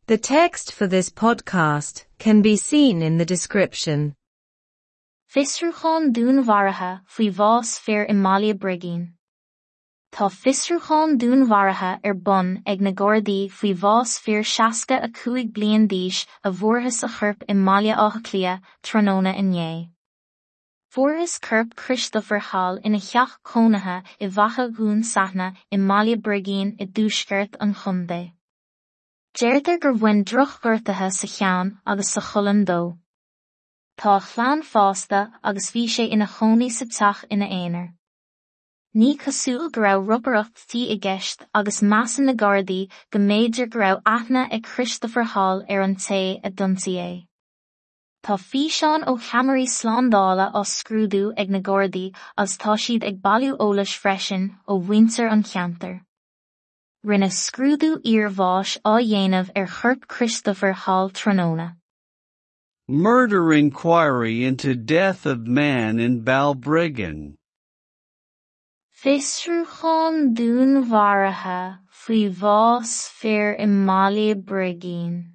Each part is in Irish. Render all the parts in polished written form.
The text for this podcast can be seen in the description. Fisrúcháin dúnmharuithe faoi bhás fear I Mbaile Bréagán. Tá fisrúcháin dúnmharuithe bun ag na Gardaí faoi bhás fear 65 bliain d'aois a bhuarthas a chorp I Mbaile Átha Cliath tróna inné. Bhuarthas corp Christopher Hall ina cheach cónaithe I bhacha gún satna I Mbaile Bréagán I dúsceart an chundé. Deirtear gur bhain drochgurtaithe sa cheann agus sa chulann dó. Tá chlann fásta agus bhí sé ina chónaí sa teach ina éinear. Ní cosúil go raibh rubairachtaí I gceist agus measan na Gardaí go méidir go raibh aithne ag Christopher Hall an té a dionsaí é. Tá físeán ó cheamaraí slándála á scrúdú ag na Gardaí agus tá siad ag bailiú eolais freisin ó mhuintir an cheantar. Rinne scrúdú iarmhais á dhéanamh chorp Christopher Hall tróna. Murder inquiry into death of man in Balbriggan. Fisrúcháin dúnmharuithe faoi bhás fear I Mbaile Bréagán.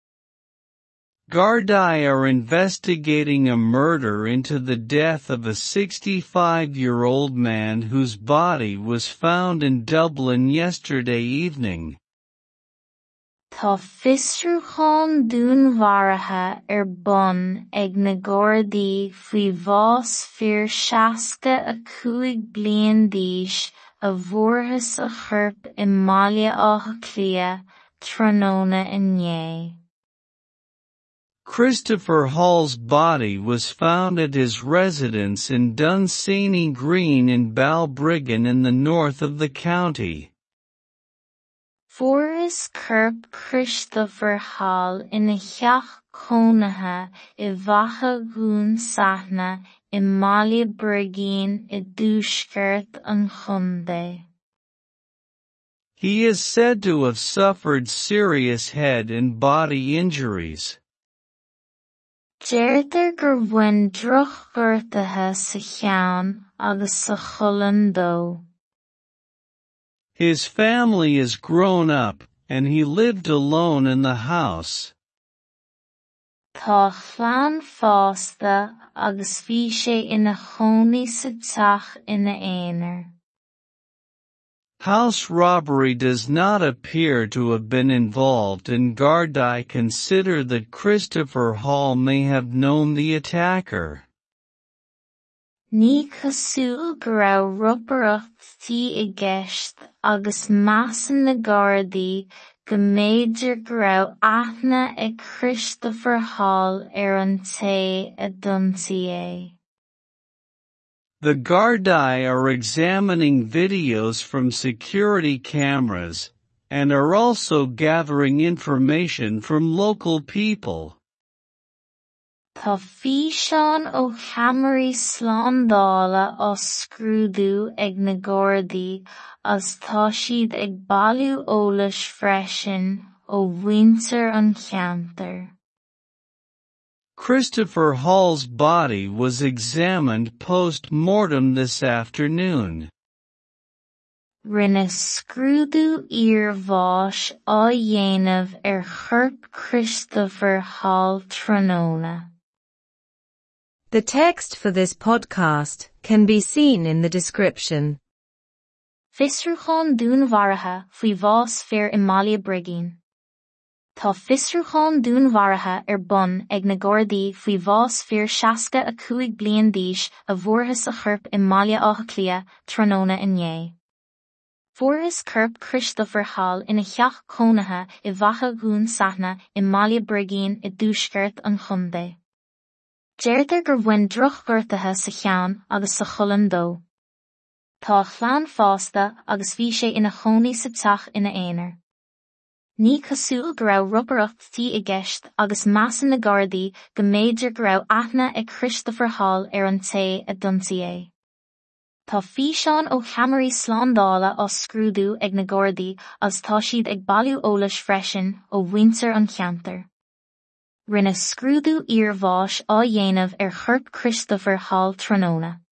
Gardaí are investigating a murder into the death of a 65-year-old man whose body was found in Dublin yesterday evening. Tá fisrúcháin dúnmharuithe bun ag na Gardaí faoi bhás fear 65 bliain d'aois a bhuarthas a chorp I Mbaile Átha Cliath tróna inné. Christopher Hall's body was found at his residence in Dunsany Green in Balbriggan in the north of the county. Bhuarthas corp Christopher Hall ina cheach cónaithe I bhacha gún satna I Mbaile Bréagán I dúsceart an chundé. He is said to have suffered serious head and body injuries. Deirtear gur bhain drochgurtaithe sa cheann agus sa chulann dó. His family is grown up, and he lived alone in the house. Tá chlann fásta agus bhí sé ina chónaí sa teach ina éinear. House robbery does not appear to have been involved, and Gardaí consider that Christopher Hall may have known the attacker. Ní cosúil go raibh rubairachtaí I gceist agus measan na Gardaí go méidir go raibh aithne ag Christopher Hall an té a dionsaí é. The Gardaí are examining videos from security cameras, and are also gathering information from local people. Tá físeán ó cheamaraí slándála á scrúdú ag na Gardaí agus tá siad ag bailiú eolais freisin ó mhuintir an cheantar. Christopher Hall's body was examined post-mortem this afternoon. Rinne scrúdú iarmhais á dhéanamh chorp Christopher Hall tróna. The text for this podcast can be seen in the description. Fisrúcháin dúnmharuithe faoi bhás fear I Mbaile Bréagán. Tá fisrúcháin dúnmharuithe bun ag na Gardaí faoi bhás fear 65 bliain d'aois a bhuarthas a chorp I Mbaile Átha Cliath tróna inné. Bhuarthas corp Christopher Hall ina cheach cónaithe I bhacha gún satna I Mbaile Bréagán I dúsceart an chundé. Deirtear gur bhain drochgurtaithe sa cheann agus sa chulann dó. Tá chlann fásta agus bhí sé ina chónaí sa teach ina éinear. Ní cosúil go raibh rubairachtaí I gceist agus measan na Gardaí go méidir go raibh aithne ag Christopher Hall an té a dionsaí é. Tá físeán ó cheamaraí slándála á scrúdú ag na Gardaí agus tá siad ag bailiú eolais freisin ó mhuintir an cheantar. Rinne scrúdú iarmhais á dhéanamh chorp Christopher Hall tróna.